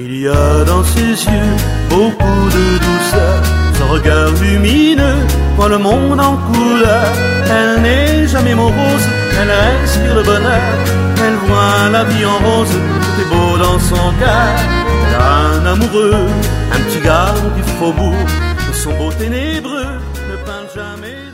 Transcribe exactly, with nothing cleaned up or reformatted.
Il y a dans ses yeux beaucoup de douceur, son regard lumineux voit le monde en couleur. Elle n'est jamais morose, elle respire le bonheur, elle voit la vie en rose, tout est beau dans son cœur. Elle a un amoureux, un petit gars du faubourg, son beau ténébreux ne parle jamais.